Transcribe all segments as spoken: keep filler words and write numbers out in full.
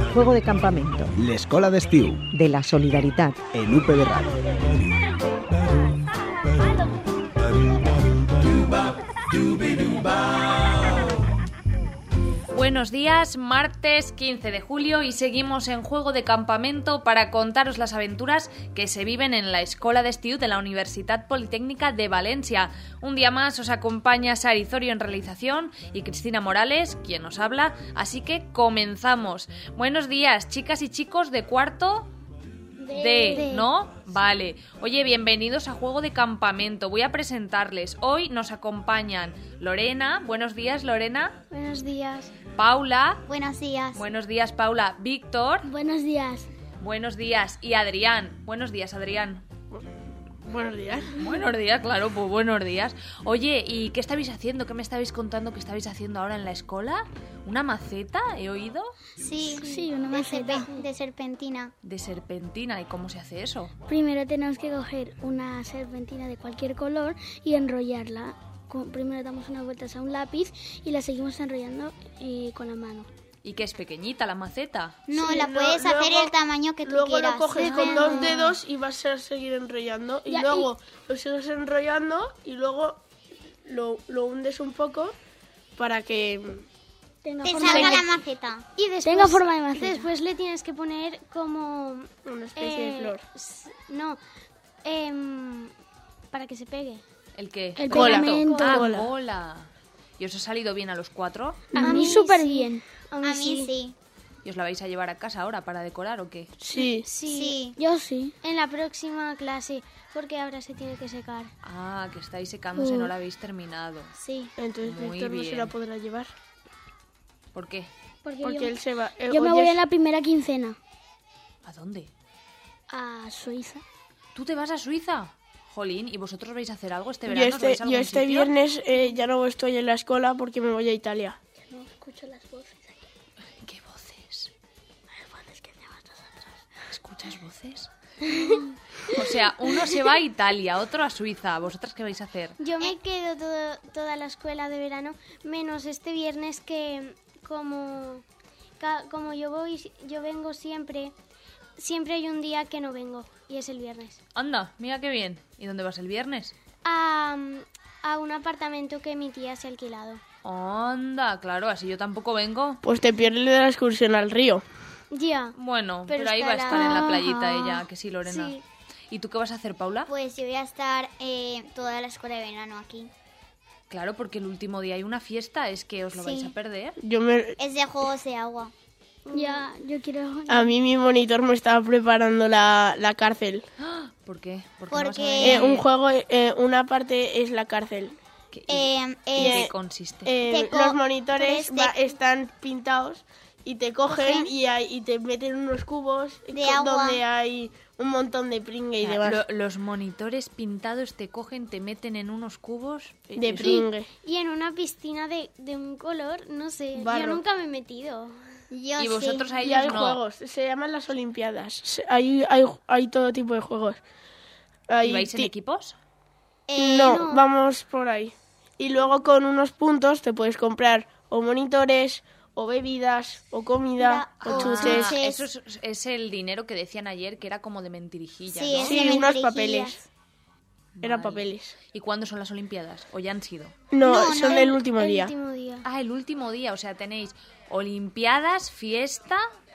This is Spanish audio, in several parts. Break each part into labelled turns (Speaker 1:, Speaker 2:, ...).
Speaker 1: Juego de campamento.
Speaker 2: L'Escola d'Estiu.
Speaker 1: De la solidaritat.
Speaker 2: En U P B Radio.
Speaker 3: Buenos días, martes quince de julio y seguimos en Juego de Campamento para contaros las aventuras que se viven en la Escola d'Estiu de la Universitat Politécnica de Valencia. Un día más os acompaña Sari Zorio en realización y Cristina Morales, quien nos habla, así que comenzamos. Buenos días, chicas y chicos de cuarto... D, D, ¿no? Vale. Oye, bienvenidos a Juego de Campamento. Voy a presentarles. Hoy nos acompañan Lorena. Buenos días, Lorena.
Speaker 4: Buenos días.
Speaker 3: Paula.
Speaker 4: Buenos días.
Speaker 3: Buenos días, Paula. Víctor.
Speaker 4: Buenos días.
Speaker 3: Buenos días. Y Adrián. Buenos días, Adrián.
Speaker 5: Buenos días.
Speaker 3: Buenos días, claro, pues buenos días. Oye, ¿y qué estabais haciendo? ¿Qué me estabais contando que estabais haciendo ahora en la escuela? ¿Una maceta? ¿He oído?
Speaker 4: Sí, sí, una maceta. De, serpe- de serpentina.
Speaker 3: De serpentina. ¿Y cómo se hace eso?
Speaker 4: Primero tenemos que coger una serpentina de cualquier color y enrollarla. Primero damos unas vueltas a un lápiz y la seguimos enrollando eh, con la mano.
Speaker 3: ¿Y que es pequeñita la maceta?
Speaker 4: No,
Speaker 5: sí,
Speaker 4: la
Speaker 5: no,
Speaker 4: puedes
Speaker 5: luego,
Speaker 4: hacer el tamaño que tú
Speaker 5: luego
Speaker 4: quieras.
Speaker 5: Luego lo coges
Speaker 4: ah.
Speaker 5: con dos dedos y vas a seguir enrollando. Y
Speaker 4: ya,
Speaker 5: luego
Speaker 4: y...
Speaker 5: lo sigues enrollando y luego lo, lo hundes un poco para que...
Speaker 4: Tenga
Speaker 6: Te
Speaker 4: forma
Speaker 6: salga
Speaker 4: de...
Speaker 6: la maceta.
Speaker 4: Y después, tenga forma de maceta. Después le tienes que poner como...
Speaker 5: Una especie
Speaker 4: eh,
Speaker 5: de flor.
Speaker 4: No, eh, para que se pegue.
Speaker 3: ¿El qué?
Speaker 4: El
Speaker 3: cola.
Speaker 4: pegamento.
Speaker 3: Ah,
Speaker 5: cola.
Speaker 3: cola. ¿Y os ha salido bien a los cuatro?
Speaker 4: A, a mí súper bien.
Speaker 6: A mí, a mí sí. sí.
Speaker 3: ¿Y os la vais a llevar a casa ahora para decorar o qué?
Speaker 5: Sí.
Speaker 4: Sí.
Speaker 6: sí.
Speaker 4: Yo sí. En la próxima clase, porque ahora se tiene que secar.
Speaker 3: Ah, que estáis secándose,
Speaker 4: uh.
Speaker 3: no la habéis terminado.
Speaker 4: Sí.
Speaker 5: Entonces
Speaker 3: Muy
Speaker 5: Víctor no
Speaker 3: bien.
Speaker 5: se la podrá llevar.
Speaker 3: ¿Por qué?
Speaker 4: Porque,
Speaker 5: Porque
Speaker 4: yo,
Speaker 5: él se va... Eh,
Speaker 4: yo me
Speaker 5: oyes...
Speaker 4: voy en la primera quincena.
Speaker 3: ¿A dónde?
Speaker 4: A Suiza.
Speaker 3: ¿Tú te vas a Suiza? Jolín, ¿y vosotros vais a hacer algo este
Speaker 5: Yo
Speaker 3: verano?
Speaker 5: este,
Speaker 3: ¿Vais a algún
Speaker 5: yo este
Speaker 3: sitio?
Speaker 5: viernes eh, ya no estoy en la escuela porque me voy a Italia.
Speaker 4: No escucho las voces aquí.
Speaker 3: ¿Qué voces?
Speaker 4: Las voces que llevas nosotros.
Speaker 3: ¿Escuchas voces? O sea, uno se va a Italia, otro a Suiza. ¿Vosotras qué vais a hacer?
Speaker 4: Yo me quedo todo, toda la escuela de verano, menos este viernes que como, ca, como yo voy, yo vengo siempre, siempre hay un día que no vengo y es el viernes.
Speaker 3: Anda, mira qué bien. ¿Y dónde vas el viernes?
Speaker 4: A, a un apartamento que mi tía se ha alquilado.
Speaker 3: Anda, claro, así yo tampoco vengo.
Speaker 5: Pues te pierdes de la excursión al río.
Speaker 4: Ya.
Speaker 3: Bueno, pero,
Speaker 4: Pero
Speaker 3: ahí va a
Speaker 4: estará-
Speaker 3: estar en la playita ella, que sí, Lorena.
Speaker 4: Sí.
Speaker 3: ¿Y tú qué vas a hacer, Paula?
Speaker 6: Pues yo voy a estar eh, toda la escuela de verano aquí.
Speaker 3: Claro, porque el último día hay una fiesta, es que os lo
Speaker 6: Sí.
Speaker 3: vais a perder.
Speaker 5: Yo me...
Speaker 6: Es de juegos de agua.
Speaker 4: Ya, yo quiero...
Speaker 5: A mí mi monitor me estaba preparando la, la cárcel.
Speaker 3: ¿Por qué? ¿Por qué
Speaker 6: Porque-
Speaker 3: no vas a
Speaker 5: Eh,
Speaker 3: venir?
Speaker 5: un juego, eh, una parte es la cárcel.
Speaker 3: ¿Qué-
Speaker 6: Eh,
Speaker 3: ¿En
Speaker 6: es-
Speaker 3: qué consiste?
Speaker 5: Eh,
Speaker 6: Te co-
Speaker 5: los monitores
Speaker 6: pues te-
Speaker 5: va- están pintados y te cogen
Speaker 6: Cogen.
Speaker 5: y, hay- y te meten unos cubos
Speaker 6: De
Speaker 5: con-
Speaker 6: agua.
Speaker 5: donde hay un montón de pringue y
Speaker 3: O sea,
Speaker 5: demás.
Speaker 3: lo- los monitores pintados te cogen, te meten en unos cubos. eh,
Speaker 5: De
Speaker 3: eso-
Speaker 5: pringue.
Speaker 4: Y en una piscina de, de un color, no sé,
Speaker 5: Barro.
Speaker 4: yo nunca me he metido.
Speaker 6: yo
Speaker 3: Y vosotros
Speaker 6: sí.
Speaker 3: a
Speaker 5: Y
Speaker 3: ellos
Speaker 5: hay
Speaker 3: no.
Speaker 5: juegos, se llaman las Olimpiadas. Se- Hay, hay, hay todo tipo de juegos. Hay
Speaker 3: ¿Y vais en
Speaker 5: ti-
Speaker 3: equipos?
Speaker 6: Eh,
Speaker 5: no,
Speaker 4: no.
Speaker 5: vamos por ahí. Y luego con unos puntos te puedes comprar o monitores, o bebidas, o comida,
Speaker 6: Mira,
Speaker 5: o
Speaker 6: o
Speaker 5: chuches.
Speaker 6: chuches.
Speaker 3: Eso es, es el dinero que decían ayer que era como de mentirijilla,
Speaker 6: Sí,
Speaker 3: ¿no?
Speaker 6: es
Speaker 5: Sí,
Speaker 6: de
Speaker 5: unos
Speaker 6: mentirijillas.
Speaker 5: papeles. Eran
Speaker 3: Vale.
Speaker 5: papeles.
Speaker 3: ¿Y cuándo son las Olimpiadas? ¿O ya han sido?
Speaker 5: No,
Speaker 6: No,
Speaker 5: son
Speaker 6: no,
Speaker 5: el último
Speaker 4: el
Speaker 5: día.
Speaker 4: último día.
Speaker 3: Ah, el último día, o sea, tenéis Olimpiadas, fiesta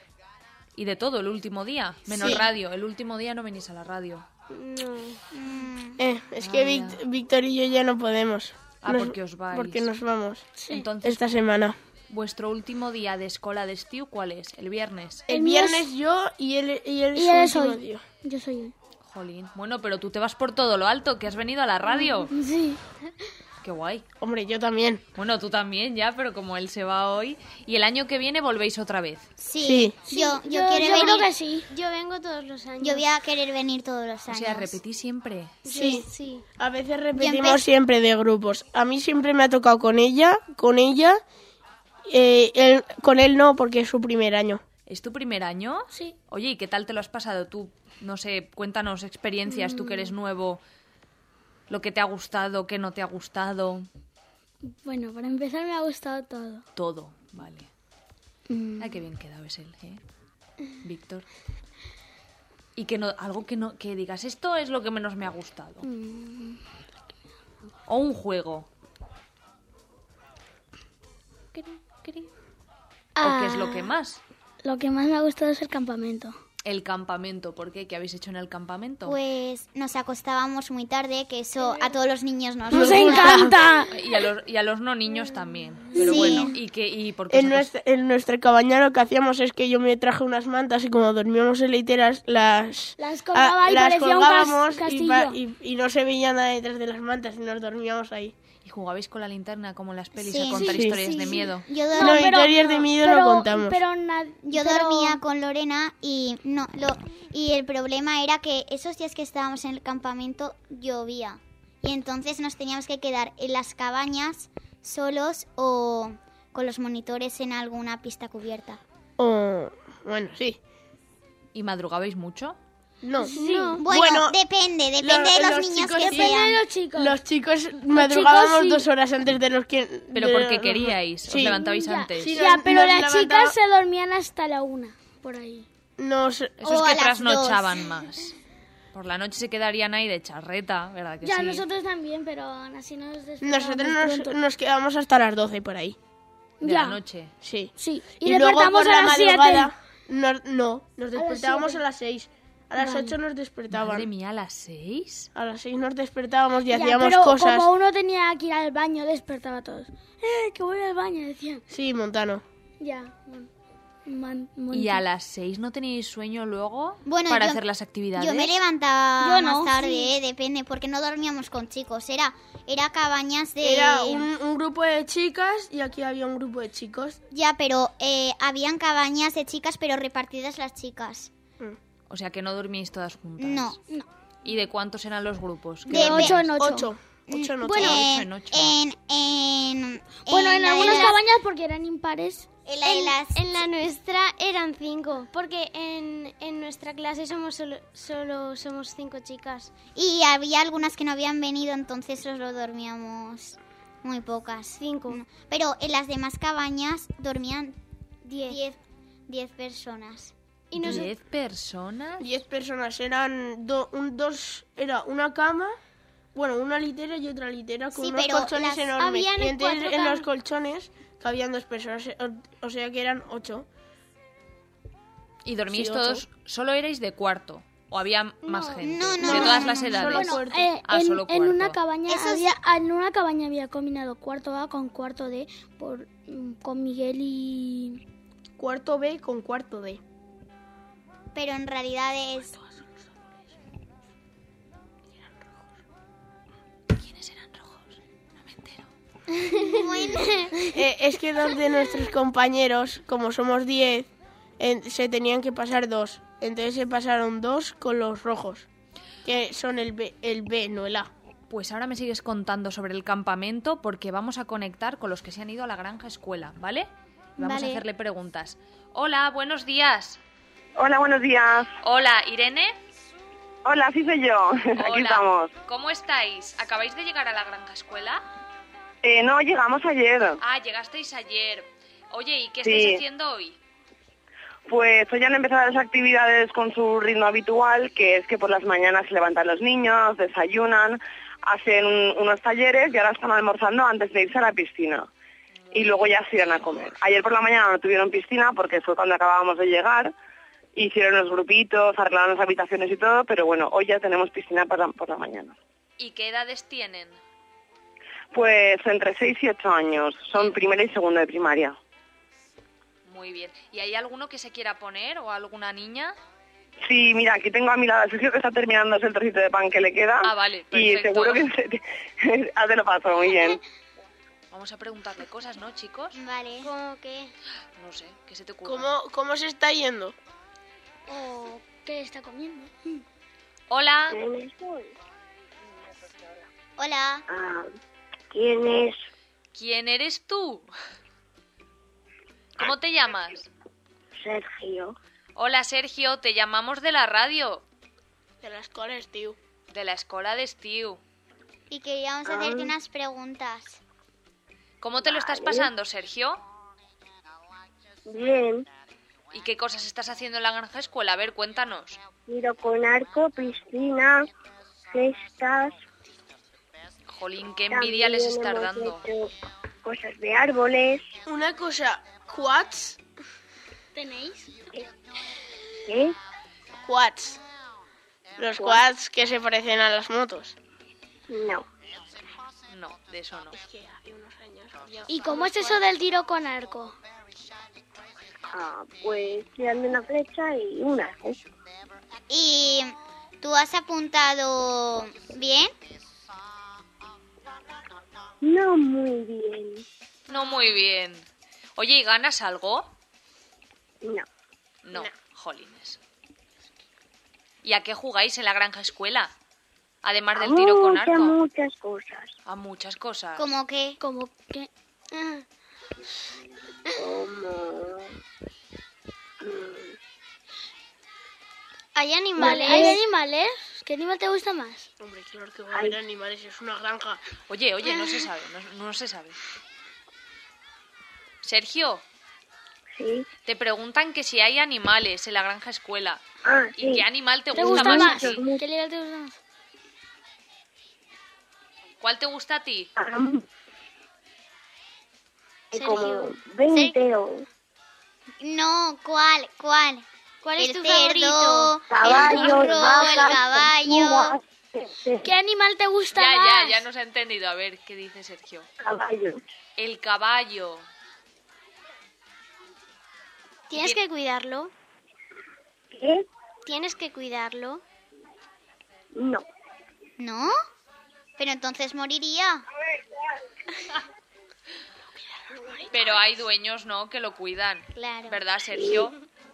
Speaker 3: y de todo el último día, menos
Speaker 6: Sí.
Speaker 3: radio. El último día no venís a la radio.
Speaker 4: No.
Speaker 6: Mm,
Speaker 5: Eh, es
Speaker 3: Ah,
Speaker 5: que
Speaker 3: ya.
Speaker 5: Vic- Víctor y yo ya no podemos.
Speaker 3: Ah,
Speaker 5: Nos-
Speaker 3: porque os vais.
Speaker 5: Porque nos vamos
Speaker 3: Entonces,
Speaker 5: esta semana.
Speaker 3: vuestro último día de escuela de estiu, ¿cuál es? ¿El viernes?
Speaker 5: El,
Speaker 4: El mío es-
Speaker 5: viernes yo y él, y él
Speaker 4: Y
Speaker 5: su
Speaker 4: él es
Speaker 5: último
Speaker 4: hoy.
Speaker 5: día.
Speaker 4: Yo soy hoy.
Speaker 3: Jolín. Bueno, pero tú te vas por todo lo alto, que has venido a la radio.
Speaker 4: Sí.
Speaker 3: Qué guay.
Speaker 5: Hombre, yo también.
Speaker 3: Bueno, tú también ya, pero como él se va hoy. Y el año que viene volvéis otra vez.
Speaker 6: sí.
Speaker 5: Sí.
Speaker 6: Yo, yo,
Speaker 4: yo,
Speaker 6: quiero
Speaker 4: yo creo
Speaker 6: venir.
Speaker 4: que sí. Yo vengo todos los años.
Speaker 6: Yo voy a querer venir todos los
Speaker 3: O
Speaker 6: años.
Speaker 3: sea, repetís siempre.
Speaker 5: Sí.
Speaker 4: Sí.
Speaker 5: A veces
Speaker 6: empe-
Speaker 5: repetimos siempre de grupos. A mí siempre me ha tocado con ella, con ella. Eh, él- con él no, porque es su primer año.
Speaker 3: ¿Es tu primer año?
Speaker 4: Sí.
Speaker 3: Oye, ¿y qué tal te lo has pasado tú? No sé, cuéntanos experiencias, tú que eres nuevo, lo que te ha gustado, qué no te ha gustado,
Speaker 4: Bueno, para empezar me ha gustado todo.
Speaker 3: todo, vale.
Speaker 4: Mm.
Speaker 3: Ay, qué bien quedado es él, ¿eh? Víctor. Y que no, algo que no, que digas, esto es lo que menos me ha gustado.
Speaker 7: Mm.
Speaker 3: O un juego. ¿O qué es lo que más?
Speaker 7: Lo que más me ha gustado es el campamento.
Speaker 3: El campamento. ¿Por qué? ¿Qué habéis hecho en el campamento?
Speaker 6: Pues nos acostábamos muy tarde, que eso a todos los niños nos
Speaker 7: ¡Nos
Speaker 6: gusta.
Speaker 7: encanta!
Speaker 3: Y a los, y a los no niños también. Pero
Speaker 6: Sí.
Speaker 3: bueno, ¿y qué? ¿Y por qué
Speaker 5: En
Speaker 3: os
Speaker 5: nuestra, en nuestra cabaña lo que hacíamos es que yo me traje unas mantas y como dormíamos en literas, las,
Speaker 7: Las colgaba
Speaker 5: ah,
Speaker 7: y
Speaker 5: las
Speaker 7: parecía un cas-
Speaker 5: colgábamos y,
Speaker 7: castillo.
Speaker 5: pa- y, y no se veía nada detrás de las mantas y nos dormíamos ahí.
Speaker 3: ¿Y jugabais con la linterna como en las pelis
Speaker 6: Sí.
Speaker 3: a contar
Speaker 5: Sí.
Speaker 3: historias
Speaker 6: Sí,
Speaker 3: de
Speaker 6: sí.
Speaker 3: miedo?
Speaker 6: Yo,
Speaker 5: No,
Speaker 6: dormía,
Speaker 5: historias de miedo no contamos.
Speaker 7: Pero na-
Speaker 6: yo
Speaker 7: pero-
Speaker 6: dormía con Lorena y no lo y el problema era que esos días que estábamos en el campamento llovía y entonces nos teníamos que quedar en las cabañas solos o con los monitores en alguna pista cubierta.
Speaker 5: O, bueno, sí.
Speaker 3: ¿Y madrugabais mucho?
Speaker 5: No.
Speaker 6: Bueno,
Speaker 5: Bueno,
Speaker 6: depende, depende
Speaker 5: lo-
Speaker 6: de los,
Speaker 5: los
Speaker 6: niños
Speaker 5: chicos-
Speaker 6: que
Speaker 7: Depende
Speaker 6: sean.
Speaker 7: de los chicos.
Speaker 5: Los chicos madrugábamos
Speaker 7: sí.
Speaker 5: dos horas antes de los que...
Speaker 3: Pero
Speaker 5: de
Speaker 3: porque
Speaker 5: los-
Speaker 3: queríais, os
Speaker 5: Sí.
Speaker 3: levantabais
Speaker 7: Ya,
Speaker 3: antes.
Speaker 5: Sí,
Speaker 7: ya,
Speaker 5: nos-
Speaker 7: pero
Speaker 5: nos
Speaker 7: las
Speaker 5: levantaba-
Speaker 7: chicas se dormían hasta la una, por ahí.
Speaker 5: Nos,
Speaker 3: Eso
Speaker 6: O
Speaker 3: es
Speaker 6: a
Speaker 3: que
Speaker 6: las
Speaker 3: trasnochaban más. Por la noche se quedarían ahí de charreta, ¿verdad que
Speaker 7: Ya,
Speaker 3: sí?
Speaker 7: nosotros también, pero aún así nos despertábamos
Speaker 5: nosotros nos,
Speaker 7: pronto.
Speaker 5: nos quedamos hasta las doce por ahí.
Speaker 3: De
Speaker 7: Ya.
Speaker 3: la noche.
Speaker 5: Sí.
Speaker 7: Sí, y,
Speaker 5: Y, luego
Speaker 7: despertamos
Speaker 5: por la
Speaker 7: a las siete.
Speaker 5: madrugada... nos- no, nos
Speaker 7: las
Speaker 5: despertábamos a
Speaker 7: siete.
Speaker 5: las seis. A las
Speaker 7: Vale.
Speaker 5: ocho nos despertaban.
Speaker 3: Madre mía, ¿a las seis?
Speaker 5: A las seis nos despertábamos y
Speaker 7: Ya,
Speaker 5: hacíamos
Speaker 7: pero
Speaker 5: cosas.
Speaker 7: como uno tenía que ir al baño, despertaba a todos. ¡Eh, que voy al baño! Decían.
Speaker 5: Sí, Montano.
Speaker 7: Ya. mon- man- mon-
Speaker 3: ¿Y a las seis no teníais sueño luego
Speaker 6: Bueno,
Speaker 3: para
Speaker 6: yo-
Speaker 3: hacer las actividades?
Speaker 6: Yo me levantaba
Speaker 7: Yo no,
Speaker 6: más tarde,
Speaker 7: sí.
Speaker 6: eh, depende, porque no dormíamos con chicos. Era, era cabañas de...
Speaker 5: Era un, un grupo de chicas y aquí había un grupo de chicos.
Speaker 6: Ya, pero eh, habían cabañas de chicas, pero repartidas las chicas.
Speaker 3: O sea, que no dormíais todas juntas.
Speaker 6: No.
Speaker 3: ¿Y de cuántos eran los grupos?
Speaker 6: De
Speaker 7: De ocho en ocho.
Speaker 5: Ocho. Ocho en ocho.
Speaker 6: Bueno,
Speaker 3: ocho
Speaker 6: en,
Speaker 3: en ocho.
Speaker 6: en, en,
Speaker 7: Bueno, en
Speaker 6: la de
Speaker 7: algunas
Speaker 6: las-
Speaker 7: cabañas porque eran impares.
Speaker 6: en la de
Speaker 4: En,
Speaker 6: las-
Speaker 4: en la nuestra eran cinco, porque en, en nuestra clase somos solo, solo somos cinco chicas.
Speaker 6: Y había algunas que no habían venido, entonces solo dormíamos muy pocas.
Speaker 4: Cinco.
Speaker 6: No. Pero en las demás cabañas dormían
Speaker 4: Diez.
Speaker 6: diez, diez personas.
Speaker 4: Y nos-
Speaker 3: ¿Diez personas?
Speaker 5: Diez personas. Eran do- un, dos... Era una cama... Bueno, una litera y otra litera con
Speaker 6: Sí,
Speaker 5: unos
Speaker 6: pero
Speaker 5: colchones
Speaker 6: las-
Speaker 5: enormes.
Speaker 4: habían
Speaker 5: Y entonces
Speaker 4: cuatro
Speaker 5: en los
Speaker 4: cam-
Speaker 5: colchones cabían dos personas. O, o sea que eran ocho.
Speaker 3: ¿Y dormíais
Speaker 5: Sí,
Speaker 3: todos? ¿Solo erais de cuarto? ¿O había más gente?
Speaker 6: no, no,
Speaker 3: de
Speaker 6: no,
Speaker 3: todas
Speaker 6: no,
Speaker 3: las
Speaker 6: no,
Speaker 3: edades.
Speaker 5: solo
Speaker 7: Bueno,
Speaker 5: cuarto.
Speaker 7: eh,
Speaker 3: Ah,
Speaker 7: en,
Speaker 3: solo
Speaker 7: en una
Speaker 3: cuarto.
Speaker 7: cabaña
Speaker 6: Eso
Speaker 7: había, en una cabaña había combinado cuarto A con cuarto D por mm, con Miguel y
Speaker 5: Cuarto B con cuarto D.
Speaker 6: Pero en realidad es...
Speaker 3: ¿Quiénes eran rojos? No me entero.
Speaker 6: Bueno,
Speaker 5: Eh, es que dos de nuestros compañeros, como somos diez, en- se tenían que pasar dos. Entonces se pasaron dos con los rojos, que son el B, el B, no el A.
Speaker 3: Pues ahora me sigues contando sobre el campamento porque vamos a conectar con los que se han ido a la granja escuela, ¿vale? Vamos
Speaker 6: Vale.
Speaker 3: a hacerle preguntas. Hola, buenos días.
Speaker 8: Hola, buenos días.
Speaker 3: Hola, Irene.
Speaker 8: Hola, sí soy yo. Aquí
Speaker 3: Hola.
Speaker 8: estamos.
Speaker 3: ¿Cómo estáis? ¿Acabáis de llegar a la granja escuela?
Speaker 8: Eh, no, llegamos ayer.
Speaker 3: Ah, llegasteis ayer. Oye, ¿y qué
Speaker 8: Sí.
Speaker 3: estáis haciendo hoy?
Speaker 8: Pues hoy han empezado las actividades con su ritmo habitual, que es que por las mañanas se levantan los niños, desayunan, hacen un- unos talleres y ahora están almorzando antes de irse a la piscina. Y luego ya se irán a comer. Ayer por la mañana no tuvieron piscina porque fue cuando acabábamos de llegar. Hicieron los grupitos, arreglaron las habitaciones y todo, pero bueno, hoy ya tenemos piscina por la, por la mañana.
Speaker 3: ¿Y qué edades tienen?
Speaker 8: Pues entre seis y ocho años, son primera y segunda de primaria.
Speaker 3: Muy bien. ¿Y hay alguno que se quiera poner o alguna niña?
Speaker 8: Sí, mira, aquí tengo a mi lado a Sergio que está terminándose el trocito de pan que le queda.
Speaker 3: Ah, vale,
Speaker 8: Y
Speaker 3: perfecto.
Speaker 8: seguro que se... ah, te lo paso, muy bien.
Speaker 3: Vamos a preguntarle cosas, ¿no, chicos?
Speaker 6: vale.
Speaker 4: Como que...
Speaker 3: No sé, ¿qué se te ocurre?
Speaker 5: ¿Cómo, cómo se está yendo?
Speaker 7: o qué está comiendo.
Speaker 3: Hola,
Speaker 6: Hola.
Speaker 8: ¿Quién es?
Speaker 3: ¿quién eres tú? ¿Cómo te llamas?
Speaker 8: Sergio.
Speaker 3: Hola, Sergio, te llamamos de la radio,
Speaker 5: De las coles, tío.
Speaker 3: de la escuela de Estiu.
Speaker 6: Y queríamos hacerte unas preguntas.
Speaker 3: ¿Cómo te lo estás pasando, Sergio?
Speaker 8: Bien.
Speaker 3: ¿Y qué cosas estás haciendo en la granja escuela? A ver, cuéntanos.
Speaker 9: Tiro con arco, piscina, cestas.
Speaker 3: Jolín, qué envidia les
Speaker 9: También
Speaker 3: estás
Speaker 9: hemos
Speaker 3: dando.
Speaker 9: hecho cosas de árboles.
Speaker 5: Una cosa, quads,
Speaker 7: ¿Tenéis?
Speaker 9: ¿Qué?
Speaker 5: quads. Los quads que se parecen a las motos.
Speaker 9: No.
Speaker 3: No, de eso no.
Speaker 7: ¿Y cómo es eso del tiro con arco?
Speaker 9: Ah, pues tirando una flecha y un arco.
Speaker 6: ¿Y tú has apuntado bien?
Speaker 9: No muy bien.
Speaker 3: No muy bien. Oye, ¿y ganas algo?
Speaker 9: No.
Speaker 3: No, jolines. ¿Y a qué jugáis en la granja escuela? Además del tiro con
Speaker 9: Muchas,
Speaker 3: arco.
Speaker 9: muchas cosas.
Speaker 3: A muchas cosas.
Speaker 6: ¿Cómo qué?
Speaker 7: Como que... ah,
Speaker 9: Como...
Speaker 6: ¿Hay
Speaker 7: Vale,
Speaker 6: animales?
Speaker 7: ¿hay animales? ¿Qué animal te gusta más?
Speaker 5: Hombre, claro que va a haber animales, es una granja.
Speaker 3: Oye, oye, no se sabe, no, no se sabe. Sergio,
Speaker 9: Sí.
Speaker 3: te preguntan que si hay animales en la granja escuela.
Speaker 9: Ah,
Speaker 3: ¿Y
Speaker 9: sí.
Speaker 3: qué animal te,
Speaker 7: ¿Te
Speaker 3: gusta,
Speaker 7: gusta
Speaker 3: más?
Speaker 7: más?
Speaker 3: a ti?
Speaker 7: ¿Qué animal te gusta más?
Speaker 3: ¿Cuál te gusta a ti?
Speaker 9: Ah,
Speaker 6: Sergio.
Speaker 9: como veinte o
Speaker 6: No, ¿cuál? ¿Cuál?
Speaker 7: ¿Cuál es
Speaker 6: el
Speaker 7: tu
Speaker 6: cerdo,
Speaker 7: favorito?
Speaker 6: el
Speaker 9: caballos,
Speaker 6: burro, el
Speaker 9: vacas,
Speaker 6: caballo.
Speaker 9: tortugas,
Speaker 7: ¿Qué animal te gusta
Speaker 3: Ya,
Speaker 7: más?
Speaker 3: ya, ya nos ha entendido. A ver, ¿qué dice Sergio?
Speaker 9: caballos.
Speaker 3: El caballo.
Speaker 4: Tienes que cuidarlo.
Speaker 9: ¿Qué?
Speaker 4: Tienes que cuidarlo.
Speaker 9: No.
Speaker 6: ¿No? Pero entonces moriría.
Speaker 3: Pero hay dueños, ¿no?, que lo cuidan.
Speaker 6: Claro.
Speaker 3: ¿Verdad, Sergio?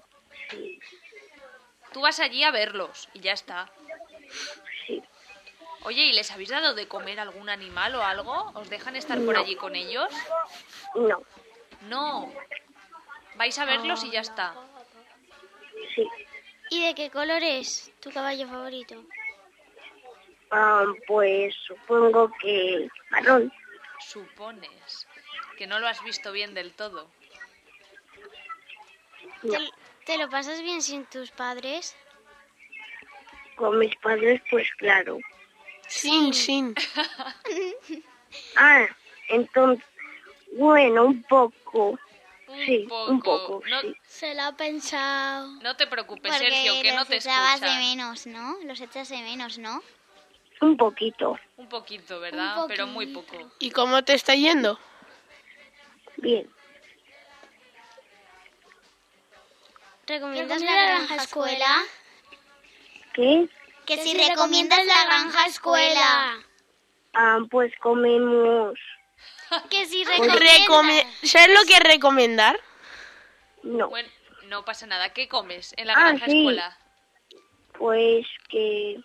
Speaker 3: Tú vas allí a verlos y ya está.
Speaker 9: Sí.
Speaker 3: Oye, ¿y les habéis dado de comer algún animal o algo? ¿Os dejan estar por allí con ellos?
Speaker 9: No.
Speaker 3: No. Vais a verlos y ya está.
Speaker 9: Sí.
Speaker 4: ¿Y de qué color es tu caballo favorito?
Speaker 9: Ah, pues supongo que marrón.
Speaker 3: Supones que no lo has visto bien del todo.
Speaker 9: No.
Speaker 4: ¿Te, te lo pasas bien sin tus padres?
Speaker 9: Con mis padres, pues claro.
Speaker 5: Sin, sin.
Speaker 9: Ah, entonces, bueno, un poco.
Speaker 3: Un
Speaker 9: Sí,
Speaker 3: poco.
Speaker 9: un poco,
Speaker 3: No,
Speaker 9: sí.
Speaker 7: Se lo ha pensado.
Speaker 3: no te preocupes,
Speaker 6: Porque
Speaker 3: Sergio, que no
Speaker 6: los
Speaker 3: te
Speaker 6: echabas de
Speaker 3: escuchan.
Speaker 6: menos, ¿no? Los echas de menos, ¿no?
Speaker 9: Un poquito.
Speaker 3: Un poquito, ¿verdad?
Speaker 7: Un
Speaker 3: Pero muy poco.
Speaker 5: ¿Y cómo te está yendo?
Speaker 9: Bien.
Speaker 4: ¿Recomiendas
Speaker 7: ¿Recomiendas
Speaker 4: la granja escuela?
Speaker 9: ¿Qué?
Speaker 6: Que si recomiendas la granja escuela.
Speaker 9: Ah, pues comemos...
Speaker 4: Que si
Speaker 5: Recome-
Speaker 4: recomiendas.
Speaker 5: ¿Sabes lo que es recomendar?
Speaker 9: No.
Speaker 3: Bueno, no pasa nada. ¿Qué comes en la
Speaker 9: Ah,
Speaker 3: granja
Speaker 9: sí.
Speaker 3: escuela?
Speaker 9: Pues que...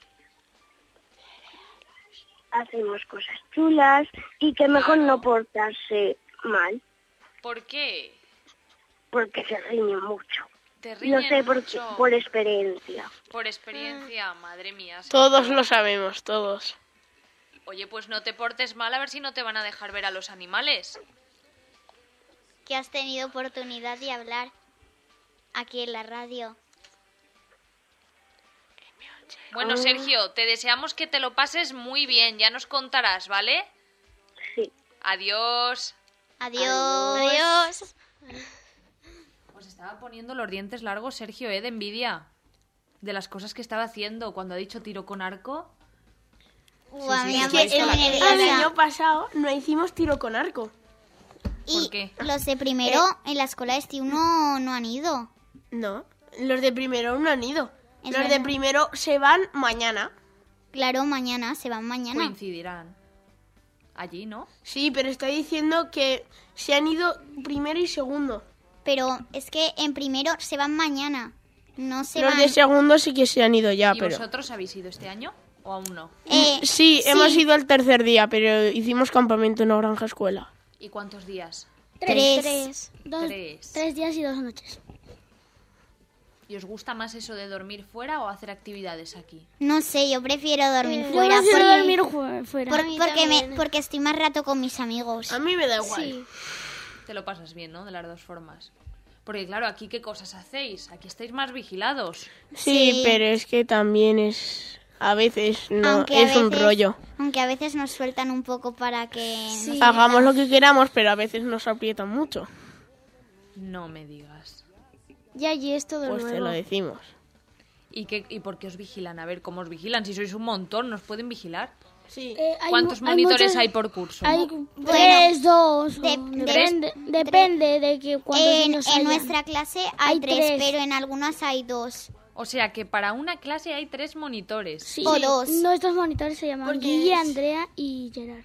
Speaker 9: hacemos cosas chulas y que mejor
Speaker 3: Claro.
Speaker 9: no portarse mal,
Speaker 3: ¿Por qué?
Speaker 9: porque se riñen mucho.
Speaker 3: Te
Speaker 9: No
Speaker 3: riñen
Speaker 9: sé, por,
Speaker 3: mucho.
Speaker 9: por experiencia.
Speaker 3: Por experiencia, madre mía.
Speaker 5: Todos
Speaker 3: Sergio.
Speaker 5: lo sabemos, todos.
Speaker 3: Oye, pues no te portes mal, a ver si no te van a dejar ver a los animales.
Speaker 6: Que has tenido oportunidad de hablar aquí en la radio.
Speaker 3: Bueno, Sergio, te deseamos que te lo pases muy bien. Ya nos contarás, ¿vale?
Speaker 9: Sí.
Speaker 3: Adiós.
Speaker 6: Adiós.
Speaker 4: Adiós.
Speaker 3: Pues estaba poniendo los dientes largos, Sergio, ¿eh? De envidia. De las cosas que estaba haciendo cuando ha dicho tiro con arco.
Speaker 6: Uh, a mí
Speaker 3: sí,
Speaker 6: me ha
Speaker 3: sí,
Speaker 6: puesto
Speaker 3: el-
Speaker 6: muy
Speaker 3: el
Speaker 5: El
Speaker 6: nerviosa.
Speaker 5: año pasado no hicimos tiro con arco.
Speaker 6: Y
Speaker 3: ¿Por qué?
Speaker 6: los de primero en la escuela de Steve no, no han ido.
Speaker 5: No, los de primero no han ido.
Speaker 6: Es
Speaker 5: Los de
Speaker 6: verdad.
Speaker 5: primero se van mañana.
Speaker 6: Claro, mañana, se van mañana.
Speaker 3: Coincidirán. Allí, ¿no?
Speaker 5: Sí, pero está diciendo que se han ido primero y segundo.
Speaker 6: Pero es que en primero se van mañana. No se
Speaker 5: Los
Speaker 6: van.
Speaker 5: de segundo sí que se han ido ya,
Speaker 3: ¿Y
Speaker 5: pero...
Speaker 3: vosotros habéis ido este año o aún no?
Speaker 6: Eh,
Speaker 5: Sí, hemos ido el tercer día, pero hicimos campamento en la granja escuela.
Speaker 3: ¿Y cuántos días?
Speaker 6: Tres.
Speaker 7: Tres. Dos,
Speaker 3: Tres.
Speaker 7: tres días y dos noches.
Speaker 3: ¿Y os gusta más eso de dormir fuera o hacer actividades aquí?
Speaker 6: No sé, yo prefiero dormir
Speaker 7: Yo
Speaker 6: fuera.
Speaker 7: prefiero
Speaker 6: porque,
Speaker 7: dormir fu- fuera.
Speaker 6: por-
Speaker 4: A mí
Speaker 6: porque, me,
Speaker 4: también.
Speaker 6: porque estoy más rato con mis amigos.
Speaker 5: A mí me da igual.
Speaker 7: Sí.
Speaker 3: Te lo pasas bien, ¿no? De las dos formas. Porque claro, aquí ¿qué cosas hacéis? Aquí estáis más vigilados.
Speaker 5: Sí,
Speaker 6: Sí.
Speaker 5: pero es que también es... A veces no
Speaker 6: Aunque a
Speaker 5: es un
Speaker 6: veces-
Speaker 5: rollo.
Speaker 6: Aunque a veces nos sueltan un poco para que... nos
Speaker 5: Hagamos
Speaker 6: metan-
Speaker 5: lo que queramos, pero a veces nos aprietan mucho.
Speaker 3: No me digas.
Speaker 4: Y allí es todo
Speaker 5: Pues te
Speaker 4: nuevo.
Speaker 5: lo decimos.
Speaker 3: ¿Y, qué, ¿Y por qué os vigilan? A ver, ¿cómo os vigilan? Si sois un montón, ¿nos pueden vigilar?
Speaker 5: Sí.
Speaker 7: Eh, hay
Speaker 3: ¿Cuántos
Speaker 7: mu- hay
Speaker 3: monitores
Speaker 7: muchos-
Speaker 3: hay por curso?
Speaker 7: Hay tres, dos. o
Speaker 6: de-
Speaker 7: depende, depende de que cuántos
Speaker 6: En,
Speaker 7: niños
Speaker 6: en
Speaker 7: haya.
Speaker 6: nuestra clase hay,
Speaker 7: Hay
Speaker 6: tres,
Speaker 7: tres.
Speaker 6: pero en algunas hay dos.
Speaker 3: O sea que para una clase hay tres monitores.
Speaker 7: Sí.
Speaker 6: o dos.
Speaker 7: Nuestros monitores se llaman
Speaker 5: Porque
Speaker 7: Guille,
Speaker 5: es-
Speaker 7: Andrea y Gerard.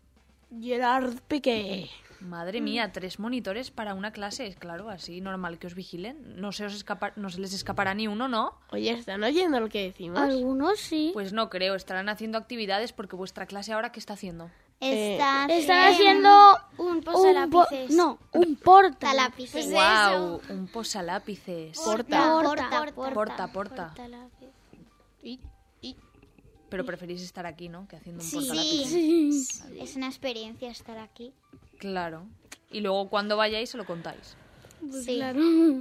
Speaker 5: Gerard Piqué.
Speaker 3: Madre mía, tres monitores para una clase. Es claro, así normal que os vigilen. No se os escapa, no se les escapará ni uno, ¿no?
Speaker 5: Oye, ¿están oyendo lo que decimos?
Speaker 7: Algunos sí.
Speaker 3: Pues no creo, estarán haciendo actividades porque vuestra clase ahora ¿qué está haciendo?
Speaker 6: Está
Speaker 7: Están haciendo
Speaker 4: Un
Speaker 7: un po-
Speaker 4: posalápices.
Speaker 7: no, un porta.
Speaker 6: lápices.
Speaker 4: Pues
Speaker 3: ¡Guau! Un posalápices.
Speaker 5: Porta.
Speaker 6: Porta,
Speaker 3: Porta,
Speaker 6: porta.
Speaker 3: porta.
Speaker 5: Y- y-
Speaker 3: Pero preferís estar aquí, ¿no? Que haciendo un
Speaker 6: Sí,
Speaker 3: portalápices.
Speaker 6: es una experiencia estar aquí.
Speaker 3: Claro. Y luego cuando vayáis se lo contáis.
Speaker 6: Sí,
Speaker 7: Claro.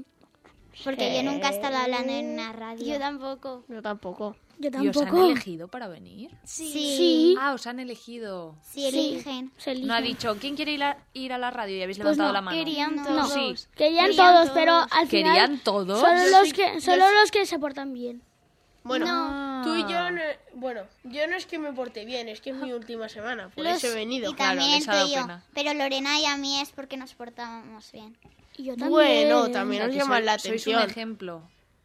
Speaker 6: porque yo nunca he estado hablando en una radio.
Speaker 4: Yo tampoco.
Speaker 5: Yo tampoco.
Speaker 7: Yo
Speaker 3: ¿Y os han
Speaker 7: tampoco.
Speaker 3: elegido para venir?
Speaker 6: Sí,
Speaker 7: Sí.
Speaker 3: Ah, os han elegido.
Speaker 6: sí eligen.
Speaker 7: Se eligen.
Speaker 3: No ha dicho, ¿quién quiere ir a, ir a la radio? Y habéis
Speaker 7: Pues
Speaker 3: levantado
Speaker 7: no,
Speaker 3: la mano.
Speaker 4: Querían
Speaker 6: No.
Speaker 4: todos.
Speaker 3: Sí.
Speaker 7: Querían
Speaker 6: Querían
Speaker 7: todos,
Speaker 6: todos.
Speaker 7: pero al final
Speaker 3: ¿Querían todos?
Speaker 7: solo
Speaker 5: Yo
Speaker 7: los
Speaker 5: sí-
Speaker 7: que
Speaker 5: yo
Speaker 7: solo
Speaker 5: sí.
Speaker 7: los que se portan bien.
Speaker 5: Bueno,
Speaker 3: No.
Speaker 5: tú y yo, no, bueno, yo no es que me porte bien, es que es mi última semana, por
Speaker 6: Los-
Speaker 5: eso he venido.
Speaker 6: Y
Speaker 3: Claro,
Speaker 6: también
Speaker 3: les ha
Speaker 6: el
Speaker 3: dado
Speaker 6: tuyo.
Speaker 3: pena.
Speaker 6: Pero Lorena y a mí es porque nos portábamos bien.
Speaker 7: Y yo también.
Speaker 5: Bueno,
Speaker 3: O
Speaker 5: también
Speaker 3: sea,
Speaker 5: nos
Speaker 3: que
Speaker 5: llaman
Speaker 3: sois-
Speaker 5: la
Speaker 3: Sois un
Speaker 5: atención.
Speaker 3: ejemplo.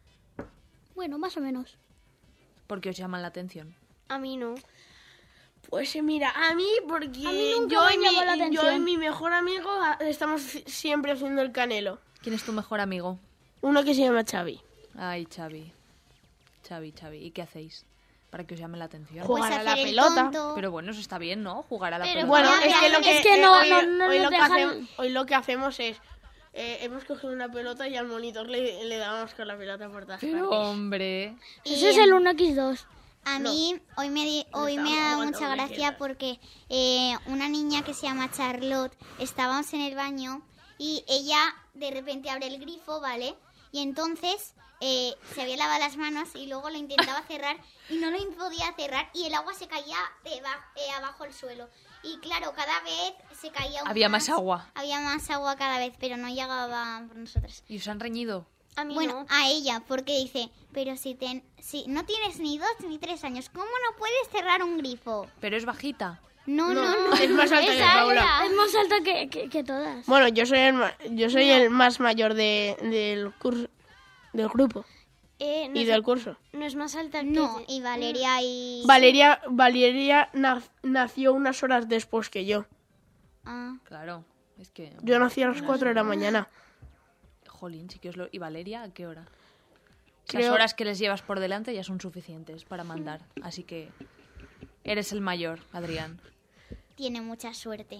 Speaker 7: Bueno, más o menos.
Speaker 3: Porque os llaman la atención.
Speaker 4: A mí no.
Speaker 5: Pues eh, mira, a mí porque
Speaker 7: A mí nunca
Speaker 5: yo,
Speaker 7: me
Speaker 5: y
Speaker 7: llamó la
Speaker 5: mi, yo
Speaker 7: atención.
Speaker 5: y mi mejor amigo ah, estamos fi- siempre haciendo el canelo.
Speaker 3: ¿Quién es tu mejor amigo?
Speaker 5: Uno que se llama Xavi.
Speaker 3: Ay, Xavi. Xavi, Xavi. ¿Y qué hacéis para que os llamen la atención?
Speaker 5: Jugar
Speaker 6: Pues
Speaker 5: a la
Speaker 6: hacer el
Speaker 5: pelota.
Speaker 6: tonto.
Speaker 3: Pero bueno, eso está bien, ¿no? Jugar a la
Speaker 6: Pero
Speaker 3: pelota.
Speaker 5: Bueno,
Speaker 6: Ya,
Speaker 5: es
Speaker 6: ya,
Speaker 5: que lo
Speaker 6: es
Speaker 5: que,
Speaker 7: que
Speaker 5: eh,
Speaker 7: no-
Speaker 5: hoy,
Speaker 7: no- no
Speaker 5: hoy
Speaker 7: nos
Speaker 5: lo que
Speaker 7: dejan-
Speaker 5: hacemos, hoy lo que hacemos es eh, hemos cogido una pelota y al monitor le, le damos con la pelota por todas
Speaker 3: Pero
Speaker 5: partes.
Speaker 3: hombre.
Speaker 6: Y
Speaker 7: Ese es el uno equis dos.
Speaker 6: a mí hoy me, di- hoy me ha dado
Speaker 5: estábamos
Speaker 6: mucha
Speaker 5: jugando
Speaker 6: gracia
Speaker 5: briquetas.
Speaker 6: porque eh, una niña que se llama Charlotte, estábamos en el baño y ella de repente abre el grifo, ¿vale? Y entonces eh, se había lavado las manos y luego lo intentaba cerrar y no lo podía cerrar y el agua se caía deba- eh, abajo al suelo. Y claro, cada vez se caía aún
Speaker 3: Había más agua.
Speaker 6: Había más agua cada vez, pero no llegaba por nosotras.
Speaker 3: ¿Y os han reñido?
Speaker 4: A mí
Speaker 6: Bueno,
Speaker 4: no.
Speaker 6: a ella, porque dice, pero si, ten, si no tienes ni dos ni tres años, ¿cómo no puedes cerrar un grifo?
Speaker 3: Pero es bajita.
Speaker 6: No, no,
Speaker 5: No,
Speaker 6: no.
Speaker 5: es más alta que
Speaker 6: Esa
Speaker 5: Paula.
Speaker 6: era.
Speaker 7: Es más alta que, que, que todas.
Speaker 5: Bueno, yo soy el, ma- yo soy el más mayor de, del curso, del grupo
Speaker 4: Eh, no,
Speaker 5: y
Speaker 4: es,
Speaker 5: del curso.
Speaker 4: no es más alta que...
Speaker 6: No, y Valeria y...
Speaker 5: Valeria, Valeria na- nació unas horas después que yo.
Speaker 6: Ah,
Speaker 3: Claro. Es que...
Speaker 5: Yo nací a las cuatro de la mañana.
Speaker 3: Jolín, sí que os lo... ¿Y Valeria a qué hora? Las
Speaker 5: Creo-
Speaker 3: horas que les llevas por delante ya son suficientes para mandar. Así que eres el mayor, Adrián.
Speaker 6: tiene mucha suerte.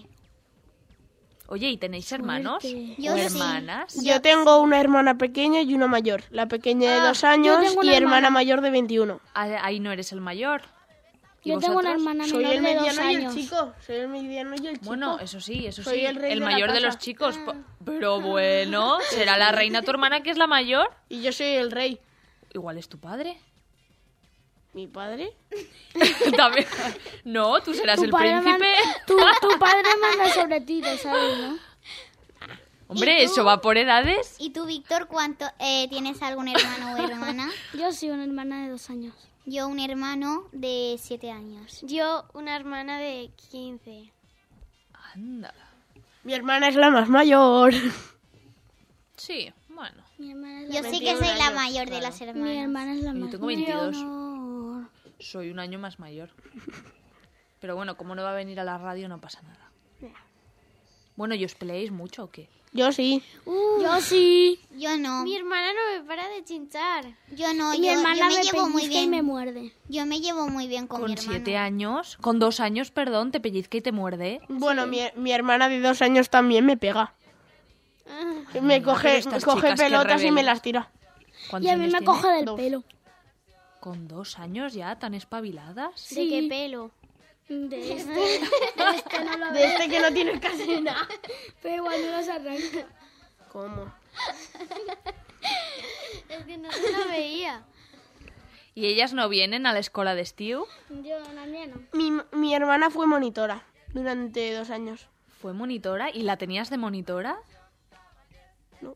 Speaker 3: Oye, ¿y tenéis hermanos?
Speaker 6: Yo
Speaker 3: ¿O
Speaker 6: sí.
Speaker 3: hermanas?
Speaker 5: Yo tengo una hermana pequeña y una mayor. La pequeña de
Speaker 7: Ah,
Speaker 5: dos
Speaker 7: yo
Speaker 5: años
Speaker 7: tengo
Speaker 5: y
Speaker 7: una
Speaker 5: hermana
Speaker 7: hermana.
Speaker 5: mayor de veintiuno.
Speaker 3: Ah, ahí no eres el mayor. ¿Y
Speaker 7: Yo tengo una
Speaker 3: vosotros?
Speaker 7: hermana
Speaker 5: Soy el
Speaker 7: menor de dos
Speaker 5: mediano y el
Speaker 7: años.
Speaker 5: chico. Soy el mediano y el chico.
Speaker 3: Bueno, eso sí, eso
Speaker 5: Soy
Speaker 3: sí.
Speaker 5: el rey de la
Speaker 3: mayor de
Speaker 5: casa.
Speaker 3: los chicos. po- Pero bueno, ¿será la reina tu hermana que es la mayor?
Speaker 5: Y yo soy el rey.
Speaker 3: Igual es tu padre.
Speaker 5: ¿Mi padre?
Speaker 3: También. No, tú serás
Speaker 7: Tu
Speaker 3: el
Speaker 7: padre man-
Speaker 3: príncipe.
Speaker 7: tu, tu padre manda sobre ti, lo sabes, ¿no?
Speaker 3: Hombre,
Speaker 6: ¿Y tú?
Speaker 3: eso va por edades.
Speaker 6: ¿Y tú, Víctor, cuánto eh, tienes algún hermano o hermana?
Speaker 7: Yo soy una hermana de dos años.
Speaker 6: Yo un hermano de siete años.
Speaker 4: Yo, una hermana de quince.
Speaker 3: Anda.
Speaker 5: Mi hermana es la más mayor.
Speaker 3: Sí, bueno.
Speaker 7: Mi hermana es la,
Speaker 6: Yo sí que
Speaker 5: veintiún
Speaker 6: soy la
Speaker 5: años,
Speaker 6: mayor de las hermanas.
Speaker 7: mi hermana es la
Speaker 3: Yo
Speaker 7: más
Speaker 3: tengo veintidós.
Speaker 7: menor.
Speaker 3: Soy un año más mayor. Pero bueno, como no va a venir a la radio, no pasa nada. Bueno, ¿y os peleáis mucho o qué?
Speaker 5: Yo sí.
Speaker 7: Yo sí.
Speaker 6: Yo no.
Speaker 4: Mi hermana no me para de chinchar.
Speaker 6: Yo no,
Speaker 7: mi
Speaker 6: yo,
Speaker 7: hermana
Speaker 6: yo me,
Speaker 7: me
Speaker 6: llevo muy
Speaker 7: pellizca y
Speaker 6: bien.
Speaker 7: me muerde.
Speaker 6: Yo me llevo muy bien con, mi
Speaker 3: Con
Speaker 6: hermano.
Speaker 3: siete años, con dos años, perdón, te pellizca y te muerde.
Speaker 5: Bueno, mi, mi hermana de dos años también me pega. Me coge,
Speaker 3: pero estas
Speaker 5: me coge
Speaker 3: chicas, qué
Speaker 5: pelotas y me
Speaker 3: rebeldes.
Speaker 5: las tira.
Speaker 3: ¿Cuántos
Speaker 7: Y a mí
Speaker 3: años
Speaker 7: me
Speaker 3: tiene?
Speaker 7: coge del
Speaker 5: Dos.
Speaker 7: pelo.
Speaker 3: ¿Con dos años ya? ¿Tan espabiladas?
Speaker 4: ¿De qué pelo?
Speaker 7: De este, de este no lo
Speaker 5: De este que no tiene casi nada.
Speaker 7: pero igual no los arranca.
Speaker 5: ¿Cómo?
Speaker 4: Es que no se la veía.
Speaker 3: ¿Y ellas no vienen a la escuela de estiu?
Speaker 7: Yo, la mía no.
Speaker 5: Mi, mi hermana fue monitora durante dos años.
Speaker 3: ¿Fue monitora? ¿Y la tenías de monitora?
Speaker 5: No.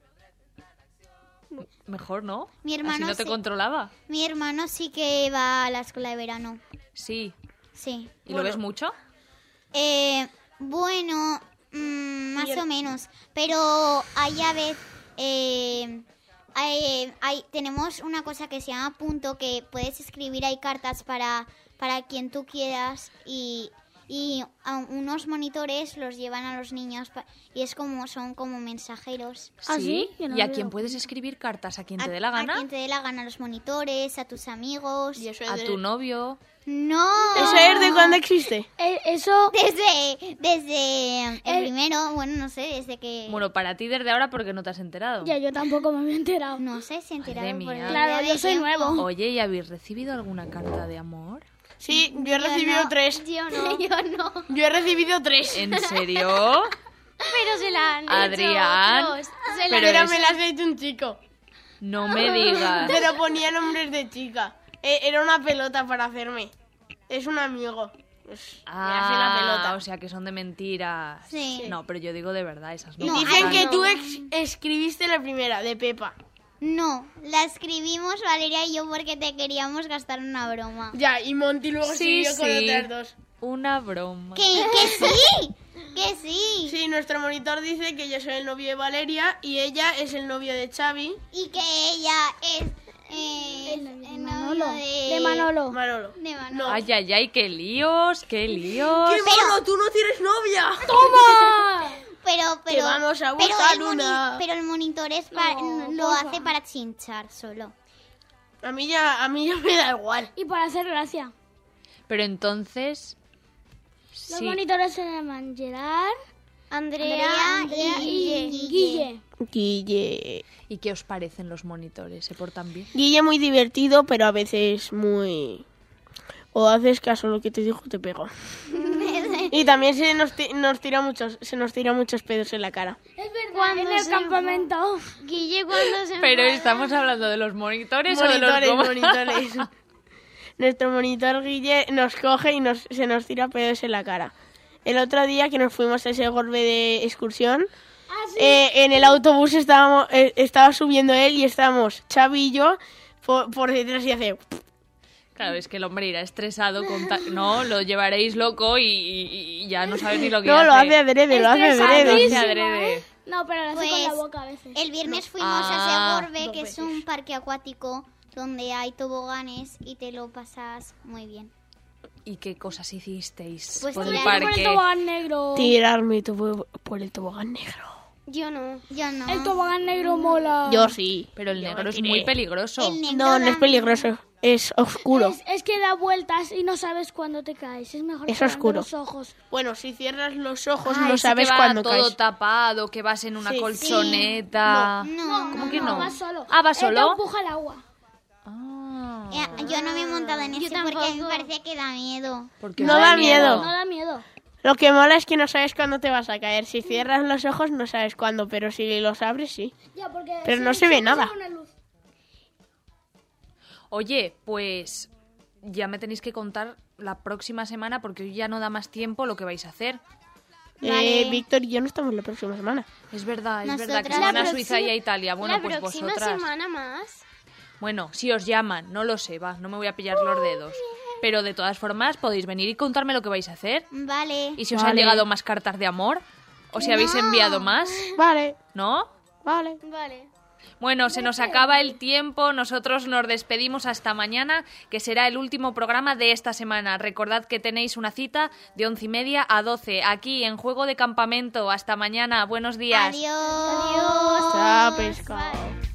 Speaker 3: No. Mejor, ¿no?
Speaker 6: Mi hermano
Speaker 3: Así no te
Speaker 6: sí.
Speaker 3: controlaba.
Speaker 6: Mi hermano sí que va a la escuela de verano.
Speaker 3: Sí.
Speaker 6: Sí.
Speaker 3: ¿Y
Speaker 5: Bueno.
Speaker 3: lo ves mucho?
Speaker 6: Eh, bueno, mm, más
Speaker 5: Y el-
Speaker 6: o menos. Pero hay a veces... Eh, hay, hay- tenemos una cosa que se llama punto, que puedes escribir ahí cartas para, para quien tú quieras y, y a unos monitores los llevan a los niños pa- y es como son como mensajeros.
Speaker 7: ¿Ah, sí? Yo no
Speaker 3: ¿Y a
Speaker 7: me he
Speaker 3: quién
Speaker 7: dado
Speaker 3: puedes escribir cartas? ¿A quien
Speaker 6: A,
Speaker 3: te dé la
Speaker 6: a
Speaker 3: gana?
Speaker 6: quien te dé la gana, a los monitores, a tus amigos.
Speaker 5: Y eso es
Speaker 3: ¿A
Speaker 5: de-
Speaker 3: tu novio?
Speaker 6: No.
Speaker 5: ¿Eso es de cuándo existe?
Speaker 7: Eh, eso,
Speaker 6: Desde, desde el
Speaker 7: El-
Speaker 6: primero, bueno, no sé, desde que...
Speaker 3: Bueno, para ti desde ahora porque no te has enterado.
Speaker 7: ya yo tampoco me había enterado.
Speaker 6: No sé, se enteraron
Speaker 3: Madre
Speaker 6: por
Speaker 3: mía.
Speaker 6: el
Speaker 7: Claro,
Speaker 6: día
Speaker 7: yo
Speaker 6: de
Speaker 7: soy
Speaker 6: tiempo.
Speaker 7: nuevo.
Speaker 3: Oye, ¿y habéis recibido alguna carta de amor?
Speaker 5: Sí, yo he recibido
Speaker 6: no.
Speaker 5: tres.
Speaker 4: Yo no.
Speaker 6: Yo no.
Speaker 5: Yo he recibido tres.
Speaker 3: ¿En serio?
Speaker 4: Pero se la han
Speaker 3: Adrián,
Speaker 4: hecho otros. Se la
Speaker 3: pero
Speaker 5: Pero
Speaker 3: es-
Speaker 5: me las ha hecho un chico.
Speaker 3: No me digas.
Speaker 5: Pero ponía nombres de chica. Eh, era una pelota para hacerme. Es un amigo. Pues, me hace la
Speaker 3: Ah,
Speaker 5: pelota.
Speaker 3: o sea que son de mentiras.
Speaker 6: Sí.
Speaker 3: No, pero yo digo de verdad, esas no.
Speaker 5: Y
Speaker 6: No,
Speaker 5: dicen
Speaker 6: ay,
Speaker 5: que
Speaker 6: no.
Speaker 5: tú ex- escribiste la primera, de Pepa.
Speaker 6: No, la escribimos Valeria y yo porque te queríamos gastar una broma.
Speaker 5: Ya, y Monty luego
Speaker 3: Sí,
Speaker 5: siguió con
Speaker 3: sí.
Speaker 5: otras dos.
Speaker 3: Una broma.
Speaker 6: Que, que sí, que sí.
Speaker 5: Sí, nuestro monitor dice que yo soy el novio de Valeria y ella es el novio de Xavi.
Speaker 6: Y que ella es eh,
Speaker 7: El
Speaker 6: el
Speaker 7: de
Speaker 6: novio
Speaker 7: Manolo.
Speaker 6: de...
Speaker 7: De Manolo.
Speaker 5: Manolo.
Speaker 6: De Manolo.
Speaker 5: No.
Speaker 3: Ay, ay, ay, qué líos, qué líos.
Speaker 5: ¡Qué mono! ¡Tú no tienes novia!
Speaker 6: Pero, pero,
Speaker 5: vamos a
Speaker 6: pero
Speaker 5: buscar
Speaker 6: el moni-
Speaker 5: una.
Speaker 6: pero el monitor es pa-
Speaker 7: No,
Speaker 6: lo
Speaker 7: porfa.
Speaker 6: hace para chinchar solo.
Speaker 5: A mí ya, a mí ya me da igual.
Speaker 7: Y para hacer gracia.
Speaker 3: Pero entonces...
Speaker 7: Los
Speaker 3: Sí.
Speaker 7: monitores se llaman Gerard,
Speaker 4: Andrea,
Speaker 6: Andrea
Speaker 4: y
Speaker 6: y
Speaker 4: Guille.
Speaker 7: Guille.
Speaker 5: Guille.
Speaker 3: ¿Y qué os parecen los monitores? ¿Se portan bien?
Speaker 5: Guille muy divertido, pero a veces muy... O haces caso a lo que te dijo, te pego. Y también se nos, ti- nos tira muchos, se nos tira muchos pedos en la cara.
Speaker 7: Es verdad,
Speaker 4: Cuando
Speaker 7: en el
Speaker 4: se
Speaker 7: campamento.
Speaker 4: Guille cuando se
Speaker 3: Pero
Speaker 4: enfada-
Speaker 3: estamos hablando de los monitores, o de los
Speaker 5: Monitores,
Speaker 3: goma-
Speaker 5: monitores. Nuestro monitor Guille nos coge y nos, se nos tira pedos en la cara. El otro día que nos fuimos a ese golpe de excursión,
Speaker 7: Ah, sí.
Speaker 5: eh, en el autobús estábamos, eh, estaba subiendo él y estábamos Xavi y yo por, por detrás y hace...
Speaker 3: Claro, es que el hombre irá estresado con ta- No, lo llevaréis loco y, y- y ya no sabes ni lo que
Speaker 5: No,
Speaker 3: hace.
Speaker 5: lo hace adrede, lo hace adrede.
Speaker 3: Hace
Speaker 7: Estresadísimo,
Speaker 3: adrede.
Speaker 7: ¿eh? No, pero lo hace con la
Speaker 6: Pues,
Speaker 7: boca a veces.
Speaker 6: El viernes fuimos
Speaker 3: Ah,
Speaker 6: a Segorbe,
Speaker 5: dos
Speaker 6: que es
Speaker 5: veces.
Speaker 6: un parque acuático donde hay toboganes y te lo pasas muy bien.
Speaker 3: ¿Y qué cosas hicisteis
Speaker 6: Pues
Speaker 3: por el
Speaker 6: tirar
Speaker 7: Por el
Speaker 3: parque?
Speaker 7: tobogán negro.
Speaker 5: Tirarme tu- por el tobogán negro.
Speaker 4: Yo no.
Speaker 6: Yo no.
Speaker 7: El tobogán negro mola.
Speaker 5: Yo sí.
Speaker 3: Pero el
Speaker 5: Yo
Speaker 3: negro
Speaker 5: me
Speaker 3: es
Speaker 5: tiré.
Speaker 3: muy peligroso.
Speaker 6: El negro
Speaker 5: No, no
Speaker 6: da
Speaker 5: es peligroso, es oscuro.
Speaker 7: Es, es que da vueltas y no sabes cuándo te caes. Es mejor
Speaker 5: Es
Speaker 7: cerrando
Speaker 5: oscuro.
Speaker 7: los ojos.
Speaker 5: Bueno, si cierras los ojos
Speaker 3: Ah,
Speaker 5: no
Speaker 3: ese
Speaker 5: sabes
Speaker 3: que va
Speaker 5: cuándo
Speaker 3: todo
Speaker 5: caes.
Speaker 3: tapado, que vas en una
Speaker 5: Sí.
Speaker 3: colchoneta.
Speaker 6: No,
Speaker 3: ¿Cómo
Speaker 6: no,
Speaker 3: que no?
Speaker 7: vas solo.
Speaker 3: Ah, ¿va
Speaker 7: Él
Speaker 3: solo?
Speaker 7: te empuja el agua.
Speaker 3: Ah,
Speaker 6: Ya, yo no me he montado en
Speaker 4: Yo
Speaker 6: ese porque me
Speaker 4: tampoco.
Speaker 6: parece que da miedo.
Speaker 3: porque
Speaker 5: No
Speaker 3: os
Speaker 5: da miedo.
Speaker 7: No da miedo.
Speaker 5: Lo que mola es que no sabes cuándo te vas a caer. Si cierras los ojos no sabes cuándo, pero si los abres sí.
Speaker 7: Ya, porque
Speaker 5: Pero no se ve
Speaker 7: siempre
Speaker 5: nada.
Speaker 7: sale una luz.
Speaker 3: Oye, pues ya me tenéis que contar la próxima semana porque hoy ya no da más tiempo lo que vais a hacer.
Speaker 6: Vale.
Speaker 5: Eh, Víctor y yo no estamos la próxima semana.
Speaker 3: Es verdad, es
Speaker 6: Nosotras-
Speaker 3: verdad que se van a
Speaker 4: La
Speaker 3: Suiza y a
Speaker 4: próxima-
Speaker 3: Italia. Bueno,
Speaker 4: la
Speaker 3: pues
Speaker 4: próxima
Speaker 3: vosotras.
Speaker 4: semana más.
Speaker 3: Bueno, si os llaman, no lo sé, va, no me voy a pillar los dedos. Pero de todas formas podéis venir y contarme lo que vais a hacer.
Speaker 6: Vale.
Speaker 3: Y si os han
Speaker 5: Vale.
Speaker 3: llegado más cartas de amor, o si habéis
Speaker 6: No.
Speaker 3: enviado más,
Speaker 5: Vale,
Speaker 3: ¿no?
Speaker 5: vale.
Speaker 4: Vale.
Speaker 3: Bueno, se nos acaba el tiempo, nosotros nos despedimos hasta mañana, que será el último programa de esta semana. Recordad que tenéis una cita de once y media a doce, aquí en Juego de Campamento. Hasta mañana, buenos días.
Speaker 6: Adiós.
Speaker 4: Adiós.
Speaker 5: Chao, pescado.
Speaker 4: Bye.